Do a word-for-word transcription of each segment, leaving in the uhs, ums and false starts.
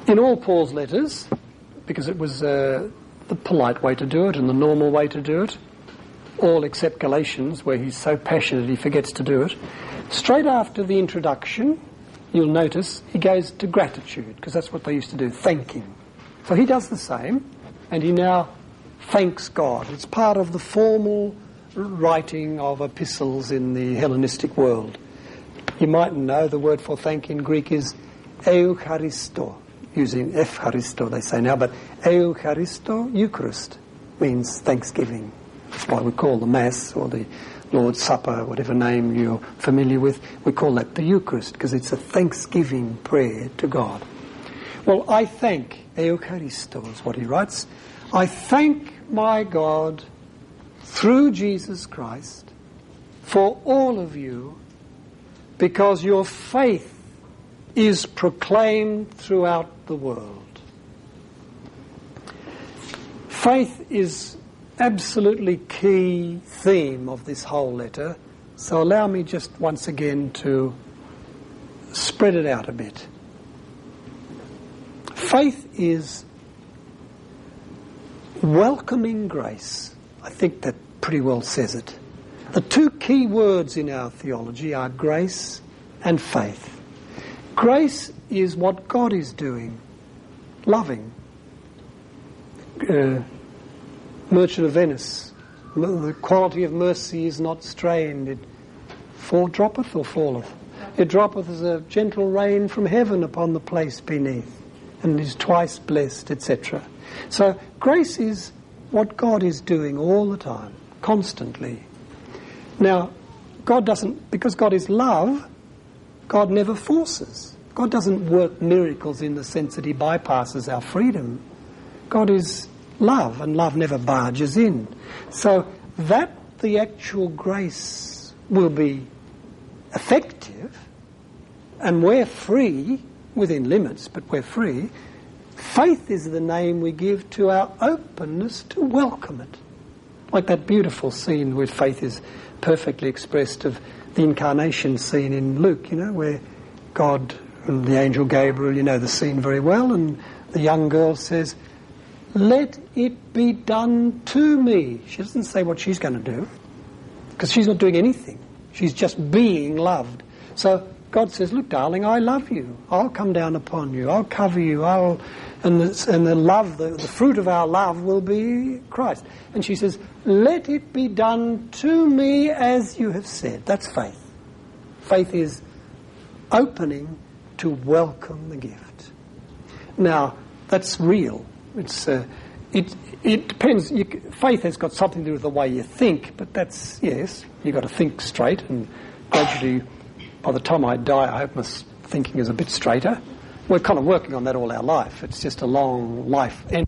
In all Paul's letters, because it was uh, the polite way to do it and the normal way to do it, all except Galatians, where he's so passionate he forgets to do it, straight after the introduction, you'll notice he goes to gratitude, because that's what they used to do, thanking. So he does the same, and he now thanks God. It's part of the formal writing of epistles in the Hellenistic world. You mightn't know the word for thank in Greek is eucharisto, using eucharisto they say now, but eucharisto, Eucharist, means thanksgiving. That's why we call the Mass or the Lord's Supper, whatever name you're familiar with, we call that the Eucharist, because it's a thanksgiving prayer to God. Well, I thank, eucharisto is what he writes, I thank my God through Jesus Christ for all of you, because your faith is proclaimed throughout the world. Faith is absolutely key theme of this whole letter, so allow me just once again to spread it out a bit. Faith is welcoming grace. I think that pretty well says it. The two key words in our theology are grace and faith. Grace is what God is doing, loving. Uh, Merchant of Venice, the quality of mercy is not strained. It fall droppeth or falleth. It droppeth as a gentle rain from heaven upon the place beneath, and is twice blessed, et cetera. So grace is what God is doing all the time, constantly. Now, God doesn't, because God is love, God never forces. God doesn't work miracles in the sense that he bypasses our freedom. God is love, and love never barges in. So that the actual grace will be effective, and we're free, within limits, but we're free. Faith is the name we give to our openness to welcome it. Like that beautiful scene where faith is perfectly expressed of the incarnation scene in Luke, you know, where God and the angel Gabriel, you know the scene very well, and the young girl says, let it be done to me. She doesn't say what she's going to do, because she's not doing anything. She's just being loved. So God says, look, darling, I love you. I'll come down upon you. I'll cover you. I'll, and the, and the love, the, the fruit of our love will be Christ. And she says, let it be done to me as you have said. That's faith. Faith is opening to welcome the gift. Now, that's real. It's uh, it it depends. You, faith has got something to do with the way you think, but that's, yes, you've got to think straight, and gradually, by the time I die, I hope my thinking is a bit straighter. We're kind of working on that all our life. It's just a long life. And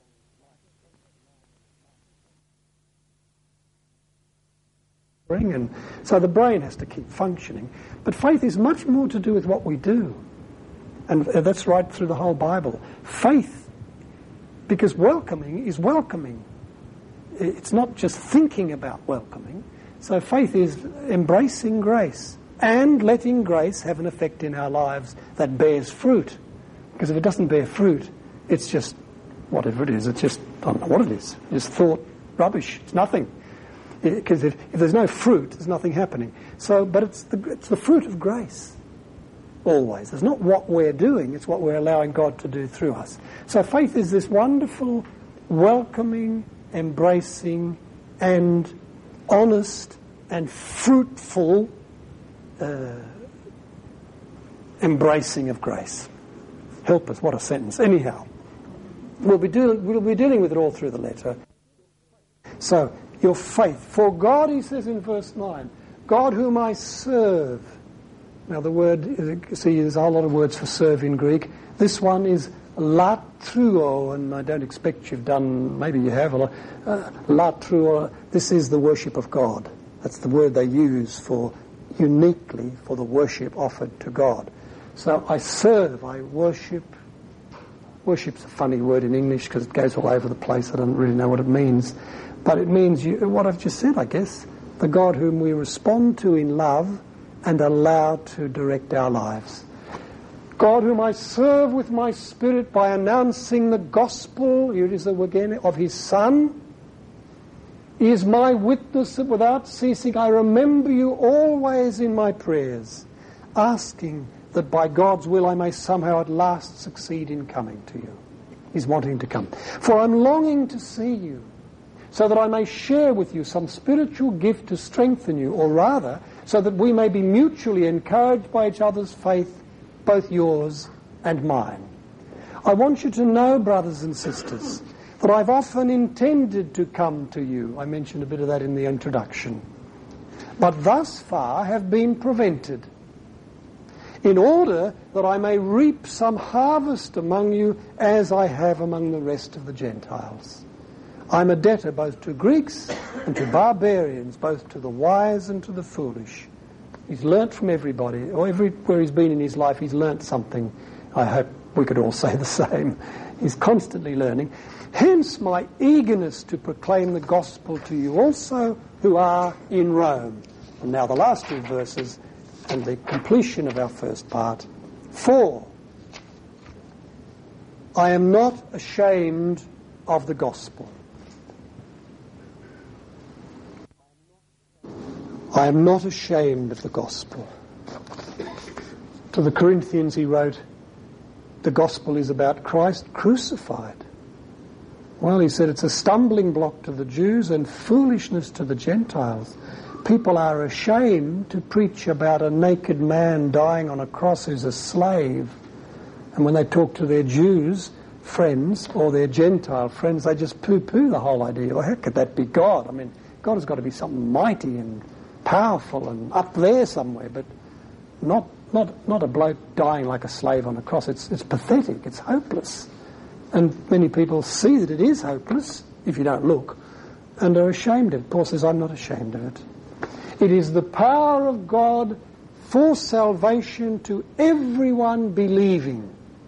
and so the brain has to keep functioning. But faith is much more to do with what we do. And that's right through the whole Bible. Faith, because welcoming is welcoming. It's not just thinking about welcoming. So faith is embracing grace and letting grace have an effect in our lives that bears fruit. Because if it doesn't bear fruit, it's just whatever it is. It's just, I don't know what it is. It's thought rubbish. It's nothing. Because if, if there's no fruit, there's nothing happening. So, but it's the, it's the fruit of grace. Always. It's not what we're doing, it's what we're allowing God to do through us. So faith is this wonderful, welcoming, embracing, and honest and fruitful uh, embracing of grace. Help us, what a sentence. Anyhow, we'll be, do, we'll be dealing with it all through the letter. So, your faith. For God, he says in verse nine, God whom I serve. Now the word, see, there's a whole lot of words for serve in Greek. This one is latruo, and I don't expect you've done, maybe you have, uh, latruo. This is the worship of God. That's the word they use for, uniquely, for the worship offered to God. So I serve, I worship. Worship's a funny word in English because it goes all over the place. I don't really know what it means. But it means you, what I've just said, I guess. The God whom we respond to in love and allow to direct our lives. God whom I serve with my spirit by announcing the gospel, here it is again, of his Son, is my witness that without ceasing I remember you always in my prayers, asking that by God's will I may somehow at last succeed in coming to you. He's wanting to come. For I'm longing to see you, so that I may share with you some spiritual gift to strengthen you, or rather, so that we may be mutually encouraged by each other's faith, both yours and mine. I want you to know, brothers and sisters, that I've often intended to come to you. I mentioned a bit of that in the introduction. But thus far have been prevented, in order that I may reap some harvest among you as I have among the rest of the Gentiles. I'm a debtor both to Greeks and to barbarians, both to the wise and to the foolish. He's learnt from everybody, or everywhere he's been in his life, he's learnt something. I hope we could all say the same. He's constantly learning. Hence my eagerness to proclaim the gospel to you also who are in Rome. And now the last two verses and the completion of our first part. For I am not ashamed of the gospel. I am not ashamed of the gospel. To the Corinthians he wrote, the gospel is about Christ crucified. Well, he said it's a stumbling block to the Jews and foolishness to the Gentiles. People are ashamed to preach about a naked man dying on a cross who's a slave. And when they talk to their Jews friends or their Gentile friends, they just poo-poo the whole idea. Well, how could that be God? I mean, God has got to be something mighty and powerful and up there somewhere, but not not not a bloke dying like a slave on a cross. It's it's pathetic. It's hopeless. And many people see that it is hopeless, if you don't look, and are ashamed of it. Paul says, I'm not ashamed of it. It is the power of God for salvation to everyone believing.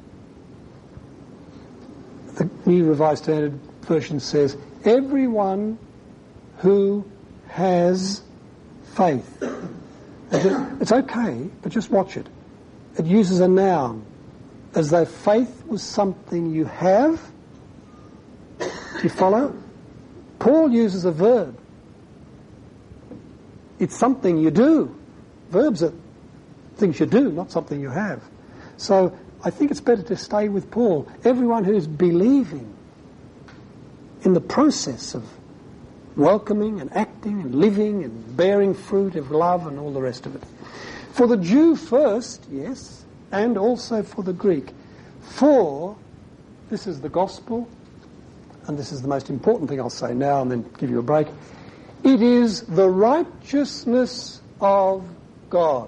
The New Revised Standard Version says, everyone who has faith. It's okay, but just watch it. It uses a noun, as though faith was something you have. Do you follow? Paul uses a verb. It's something you do. Verbs are things you do, not something you have. So I think it's better to stay with Paul. Everyone who's believing in the process of welcoming and acting and living and bearing fruit of love and all the rest of it. For the Jew first, yes, and also for the Greek. For, this is the gospel, and this is the most important thing I'll say now and then give you a break, it is the righteousness of God.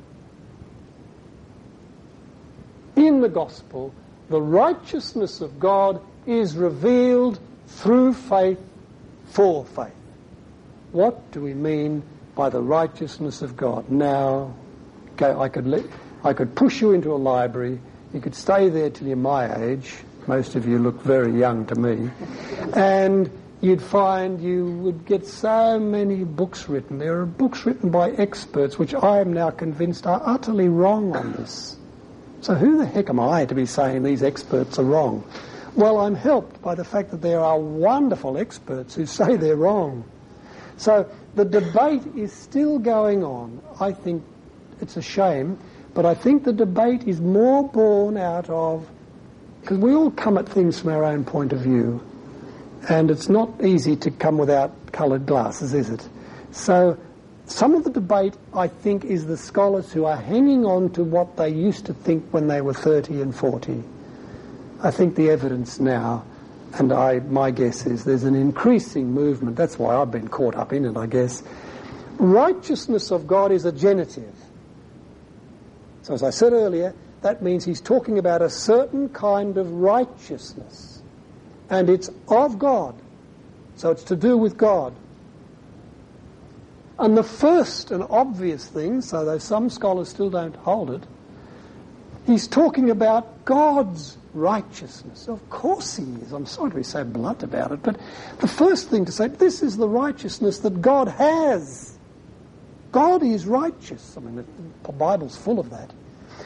In the gospel, the righteousness of God is revealed through faith for faith. What do we mean by the righteousness of God? Now, okay, I could let, I could push you into a library. You could stay there till you're my age. Most of you look very young to me. And you'd find you would get so many books written. There are books written by experts which I am now convinced are utterly wrong on this. So who the heck am I to be saying these experts are wrong? Well, I'm helped by the fact that there are wonderful experts who say they're wrong. So the debate is still going on. I think it's a shame, but I think the debate is more born out of, because we all come at things from our own point of view, and it's not easy to come without coloured glasses, is it? So some of the debate, I think, is the scholars who are hanging on to what they used to think when they were thirty and forty. I think the evidence now, and I, my guess is there's an increasing movement. That's why I've been caught up in it, I guess. Righteousness of God is a genitive. So as I said earlier, that means he's talking about a certain kind of righteousness. And it's of God. So it's to do with God. And the first and obvious thing, so though some scholars still don't hold it, he's talking about God's righteousness. Of course he is. I'm sorry to be so blunt about it, but the first thing to say, this is the righteousness that God has. God is righteous. I mean, the Bible's full of that.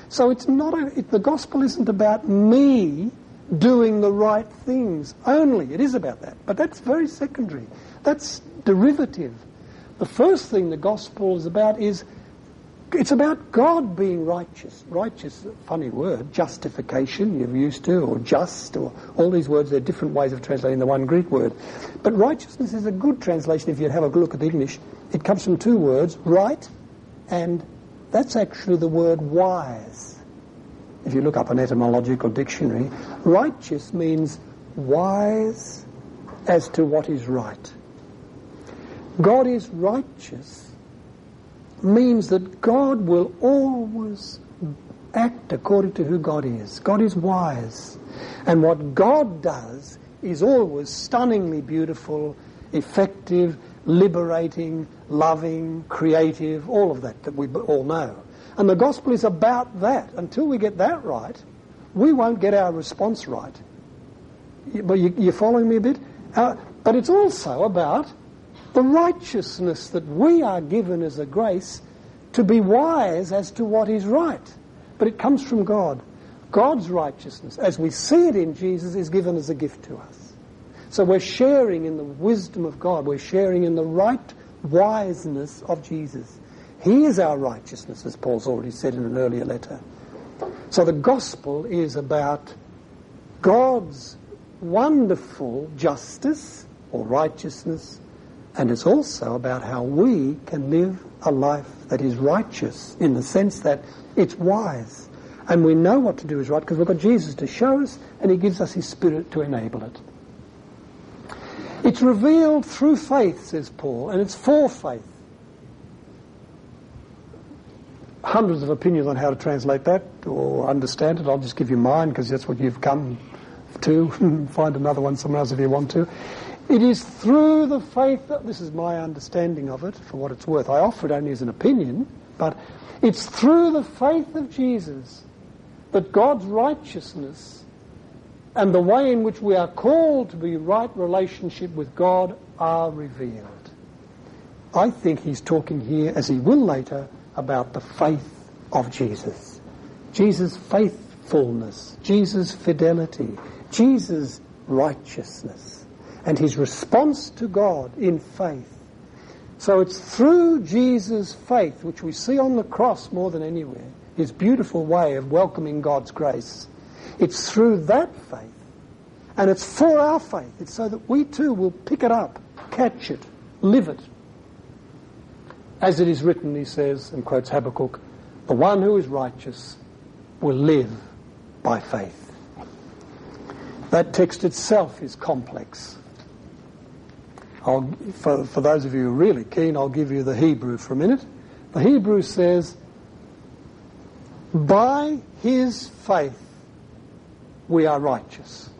So it's not a, it, the gospel isn't about me doing the right things only. It is about that, but that's very secondary. That's derivative. The first thing the gospel is about is it's about God being righteous. Righteous, funny word, justification you're used to, or just, or all these words, they're different ways of translating the one Greek word. But righteousness is a good translation if you have a look at the English. It comes from two words, right, and that's actually the word wise. If you look up an etymological dictionary, righteous means wise as to what is right. God is righteous means that God will always act according to who God is. God is wise. And what God does is always stunningly beautiful, effective, liberating, loving, creative, all of that that we all know. And the gospel is about that. Until we get that right, we won't get our response right. But you, you're following me a bit? Uh, but it's also about the righteousness that we are given as a grace to be wise as to what is right. But it comes from God. God's righteousness, as we see it in Jesus, is given as a gift to us. So we're sharing in the wisdom of God. We're sharing in the right wiseness of Jesus. He is our righteousness, as Paul's already said in an earlier letter. So the gospel is about God's wonderful justice or righteousness, and it's also about how we can live a life that is righteous in the sense that it's wise. And we know what to do is right because we've got Jesus to show us, and he gives us his Spirit to enable it. It's revealed through faith, says Paul, and it's for faith. Hundreds of opinions on how to translate that or understand it. I'll just give you mine because that's what you've come to. Find another one somewhere else if you want to. It is through the faith that, this is my understanding of it, for what it's worth. I offer it only as an opinion, but it's through the faith of Jesus that God's righteousness and the way in which we are called to be right relationship with God are revealed. I think he's talking here, as he will later, about the faith of Jesus. Jesus' faithfulness, Jesus' fidelity, Jesus' righteousness, and his response to God in faith. So it's through Jesus' faith, which we see on the cross more than anywhere, his beautiful way of welcoming God's grace. It's through that faith, and it's for our faith. It's so that we too will pick it up, catch it, live it. As it is written, he says, and quotes Habakkuk, the one who is righteous will live by faith. That text itself is complex. I'll, for, for those of you who are really keen, I'll give you the Hebrew for a minute. The Hebrew says, by his faith we are righteous.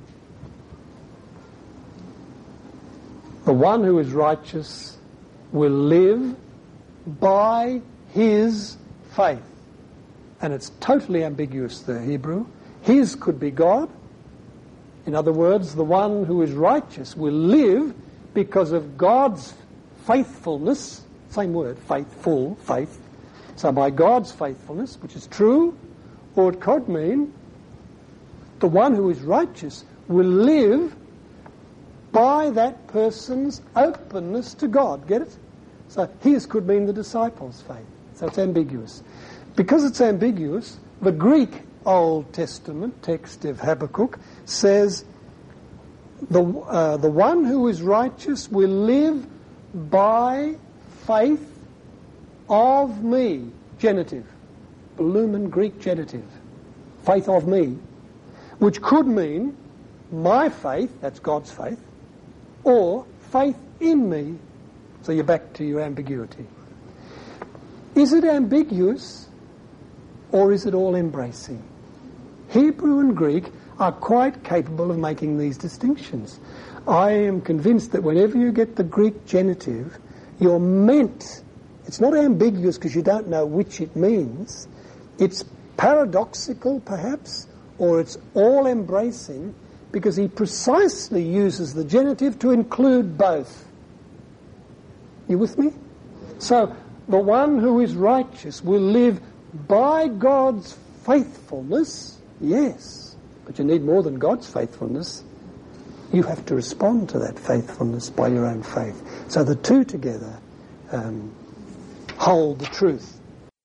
The one who is righteous will live by his faith. And it's totally ambiguous, the Hebrew. His could be God. In other words, the one who is righteous will live because of God's faithfulness. Same word, faithful, faith. So by God's faithfulness, which is true, or it could mean the one who is righteous will live by that person's openness to God. Get it? So his could mean the disciples' faith. So it's ambiguous. Because it's ambiguous, the Greek Old Testament text of Habakkuk says, the, uh, the one who is righteous will live by faith of me. Genitive. Volumen Greek genitive. Faith of me. Which could mean my faith, that's God's faith, or faith in me. So you're back to your ambiguity. Is it ambiguous or is it all embracing? Hebrew and Greek are quite capable of making these distinctions. I am convinced that whenever you get the Greek genitive, you're meant, it's not ambiguous because you don't know which it means, it's paradoxical perhaps, or it's all embracing because he precisely uses the genitive to include both. You with me? So, the one who is righteous will live by God's faithfulness, yes, but you need more than God's faithfulness. You have to respond to that faithfulness by your own faith. So the two together um, hold the truth.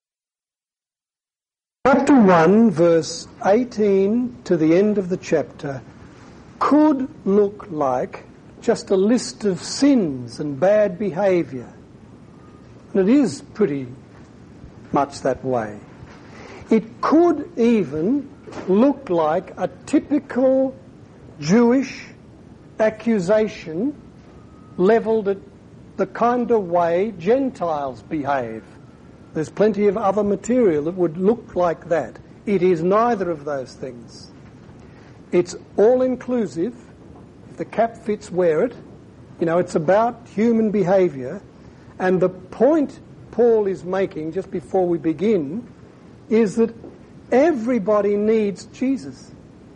Chapter one, verse eighteen to the end of the chapter could look like just a list of sins and bad behaviour. And it is pretty much that way. It could even look like a typical Jewish accusation levelled at the kind of way Gentiles behave. There's plenty of other material that would look like that. It is neither of those things. It's all-inclusive. If the cap fits, wear it. You know, it's about human behaviour. And the point Paul is making just before we begin is that everybody needs Jesus.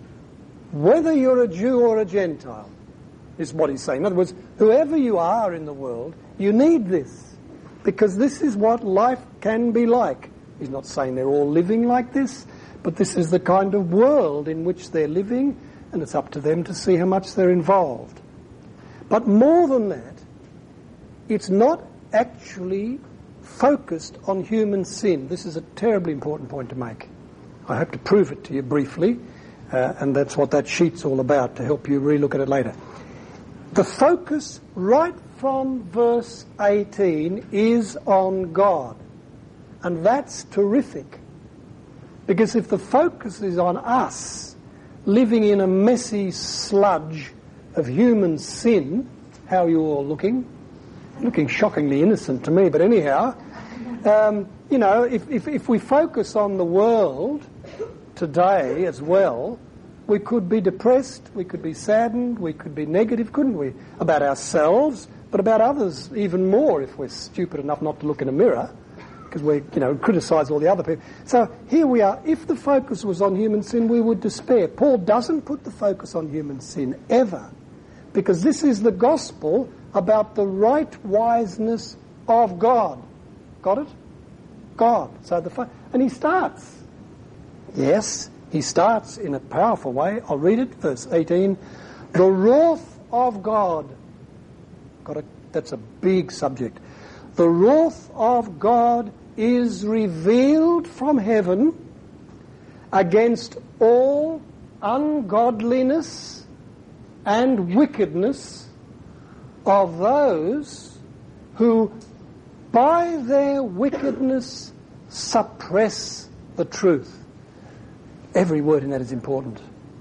Whether you're a Jew or a Gentile, is what he's saying. In other words, whoever you are in the world, you need this. Because this is what life can be like. He's not saying they're all living like this, but this is the kind of world in which they're living, and it's up to them to see how much they're involved. But more than that, it's not actually focused on human sin. This is a terribly important point to make. I hope to prove it to you briefly, uh, and that's what that sheet's all about, to help you re-look at it later. The focus right from verse eighteen is on God. And that's terrific. Because if the focus is on us living in a messy sludge of human sin, how are you all looking? Looking shockingly innocent to me, but anyhow, um, you know, if, if, if we focus on the world today as well, we could be depressed, we could be saddened, we could be negative, couldn't we? About ourselves, but about others even more if we're stupid enough not to look in a mirror, because we, you know, criticise all the other people. So here we are. If the focus was on human sin, we would despair. Paul doesn't put the focus on human sin, ever, because this is the gospel about the right wiseness of God. Got it? God. So the fo- and he starts. Yes, he starts in a powerful way. I'll read it, verse eighteen. The wrath of God. Got it? That's a big subject. The wrath of God is revealed from heaven against all ungodliness and wickedness of those who by their wickedness suppress the truth. Every word in that is important.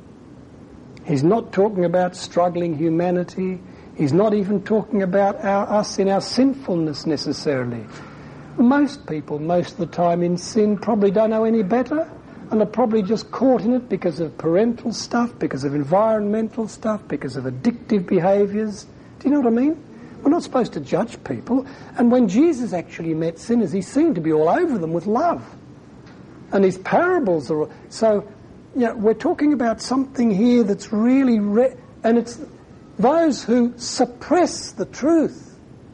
He's not talking about struggling humanity. He's not even talking about our, us in our sinfulness necessarily. Most people, most of the time in sin, probably don't know any better and are probably just caught in it because of parental stuff, because of environmental stuff, because of addictive behaviours. Do you know what I mean? We're not supposed to judge people. And when Jesus actually met sinners, he seemed to be all over them with love. And his parables are... So, you know, we're talking about something here that's really... Re- and it's those who suppress the truth.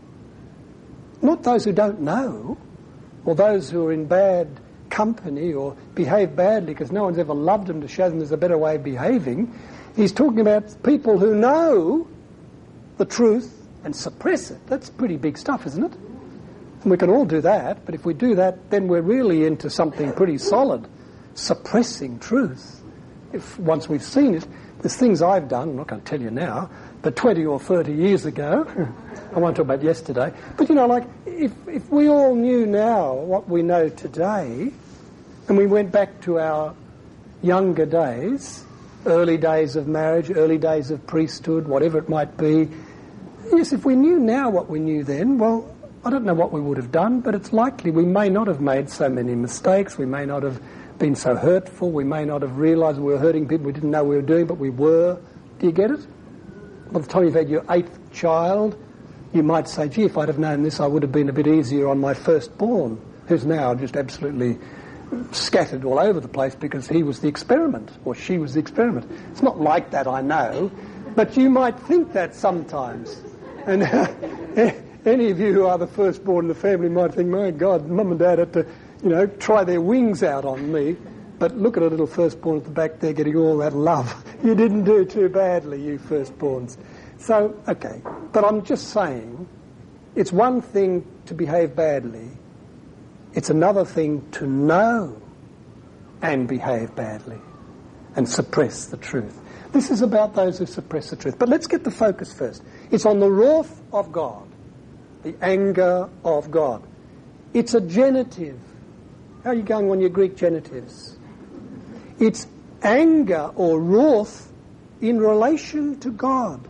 Not those who don't know, or those who are in bad company or behave badly because no one's ever loved them to show them there's a better way of behaving. He's talking about people who know the truth and suppress it. That's pretty big stuff, isn't it? And we can all do that, but if we do that, then we're really into something pretty solid, suppressing truth. If once we've seen it, there's things I've done, I'm not going to tell you now, but twenty or thirty years ago, I won't talk about yesterday, but you know, like, if, if we all knew now what we know today, and we went back to our younger days, early days of marriage, early days of priesthood, whatever it might be, yes, if we knew now what we knew then, well, I don't know what we would have done, but it's likely we may not have made so many mistakes, we may not have been so hurtful, we may not have realised we were hurting people we didn't know we were doing, but we were. Do you get it? By the time you've had your eighth child, you might say, gee, if I'd have known this, I would have been a bit easier on my firstborn, who's now just absolutely scattered all over the place because he was the experiment, or she was the experiment. It's not like that, I know, but you might think that sometimes. And any of you who are the firstborn in the family might think, my God, Mum and Dad had to, you know, try their wings out on me. But look at a little firstborn at the back there getting all that love. You didn't do too badly, you firstborns. So, okay. But I'm just saying, it's one thing to behave badly. It's another thing to know and behave badly and suppress the truth. This is about those who suppress the truth. But let's get the focus first. It's on the wrath of God, the anger of God. It's a genitive. How are you going on your Greek genitives? It's anger or wrath in relation to God.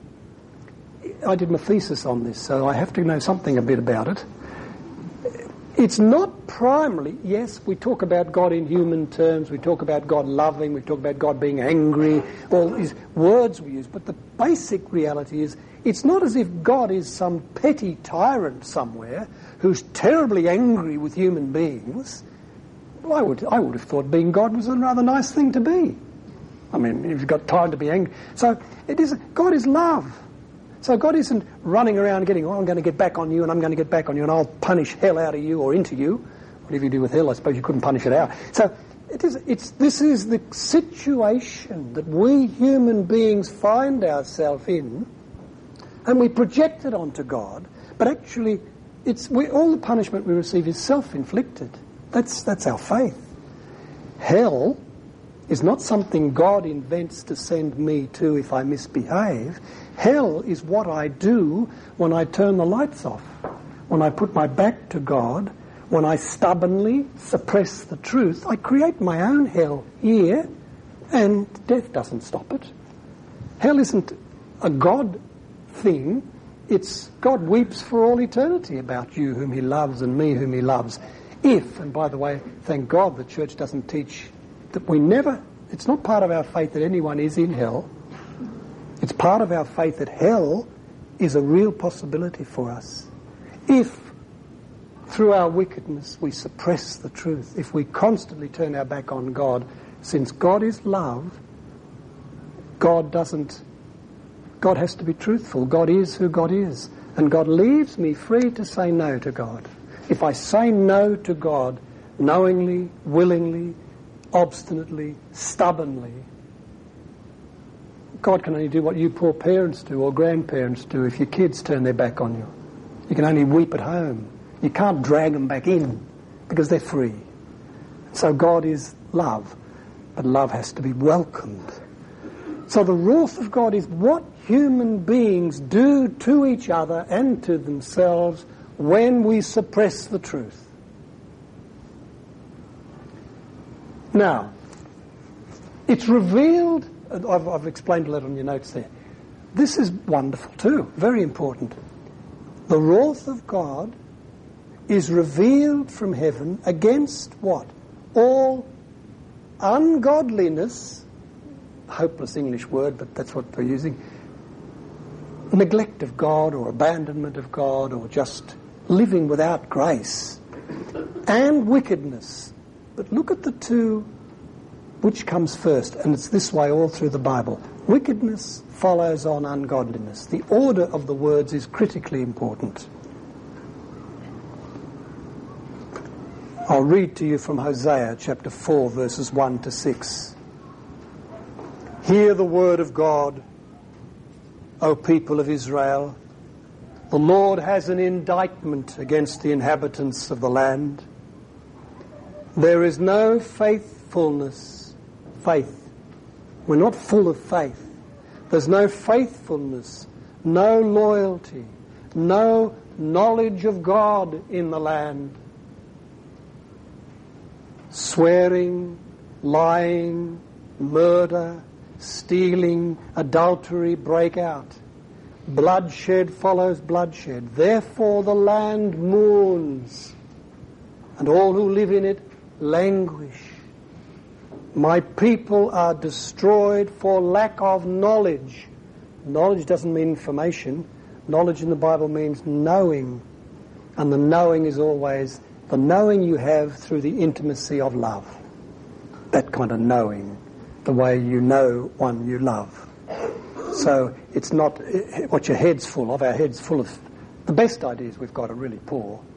I did my thesis on this, so I have to know something a bit about it. It's not primarily, yes, we talk about God in human terms, we talk about God loving, we talk about God being angry, all these words we use, but the basic reality is it's not as if God is some petty tyrant somewhere who's terribly angry with human beings. Well, I would, I would have thought being God was a rather nice thing to be. I mean, if you've got time to be angry. So it is, God is love. So God isn't running around getting, oh, I'm going to get back on you and I'm going to get back on you and I'll punish hell out of you or into you. Whatever you do with hell, I suppose you couldn't punish it out. So it is, it's, this is the situation that we human beings find ourselves in, and we project it onto God, but actually it's, we, all the punishment we receive is self-inflicted. That's, that's our faith. Hell is not something God invents to send me to if I misbehave. Hell is what I do when I turn the lights off, when I put my back to God, when I stubbornly suppress the truth. I create my own hell here, and death doesn't stop it. Hell isn't a God thing. It's God weeps for all eternity about you whom he loves and me whom he loves. If, and by the way, thank God the church doesn't teach that we never, it's not part of our faith that anyone is in hell. It's part of our faith that hell is a real possibility for us. If, through our wickedness, we suppress the truth, if we constantly turn our back on God, since God is love, God doesn't, God has to be truthful. God is who God is. And God leaves me free to say no to God. If I say no to God, knowingly, willingly, obstinately, stubbornly, God can only do what you poor parents do or grandparents do if your kids turn their back on you. You can only weep at home. You can't drag them back in because they're free. So God is love, but love has to be welcomed. So the wrath of God is what human beings do to each other and to themselves when we suppress the truth. Now, it's revealed, I've, I've explained a lot on your notes there. This is wonderful too, very important. The wrath of God is revealed from heaven against what? All ungodliness, hopeless English word, but that's what we're using, neglect of God or abandonment of God or just living without grace, and wickedness. But look at the two, which comes first, and it's this way all through the Bible. Wickedness follows on ungodliness. The order of the words is critically important. I'll read to you from Hosea chapter four, verses one to six. Hear the word of God, O people of Israel. The Lord has an indictment against the inhabitants of the land. There is no faithfulness, faith. We're not full of faith. There's no faithfulness, no loyalty, no knowledge of God in the land. Swearing, lying, murder, stealing, adultery break out. Bloodshed follows bloodshed. Therefore the land mourns, and all who live in it languish. My people are destroyed for lack of knowledge. Knowledge doesn't mean information. Knowledge in the Bible means knowing. And the knowing is always the knowing you have through the intimacy of love. That kind of knowing, the way you know one you love. So it's not what your head's full of. Our head's full of the best ideas we've got are really poor.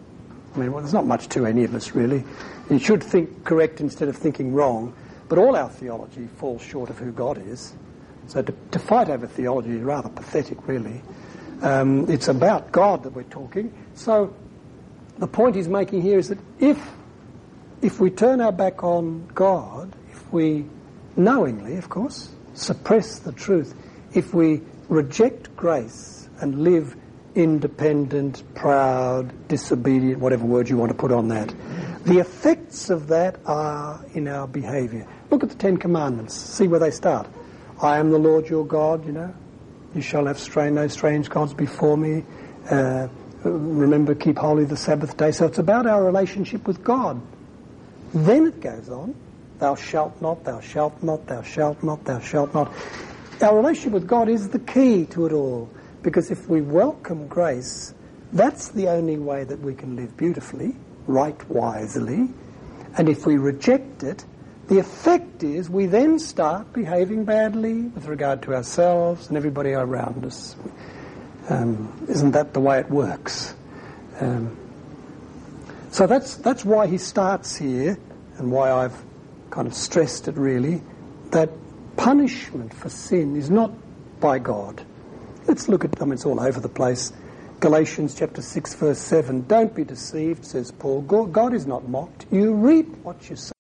I mean, well, there's not much to any of us, really. You should think correct instead of thinking wrong, but all our theology falls short of who God is. So to, to fight over theology is rather pathetic, really. Um, it's about God that we're talking. So the point he's making here is that if if we turn our back on God, if we knowingly, of course, suppress the truth, if we reject grace and live independent, proud, disobedient, whatever word you want to put on that, the effects of that are in our behaviour. Look at the Ten Commandments. See where they start. I am the Lord your God, you know. You shall have strange, no strange gods before me. Uh, remember, keep holy the Sabbath day. So it's about our relationship with God. Then it goes on. Thou shalt not, thou shalt not, thou shalt not, thou shalt not. Our relationship with God is the key to it all. Because if we welcome grace, that's the only way that we can live beautifully, right wisely. And if we reject it, the effect is we then start behaving badly with regard to ourselves and everybody around us. Um, isn't that the way it works? Um, so that's that's why he starts here, and why I've kind of stressed it really, that punishment for sin is not by God. Let's look at, I mean, it's all over the place. Galatians chapter six, verse seven. Don't be deceived, says Paul. God is not mocked. You reap what you sow.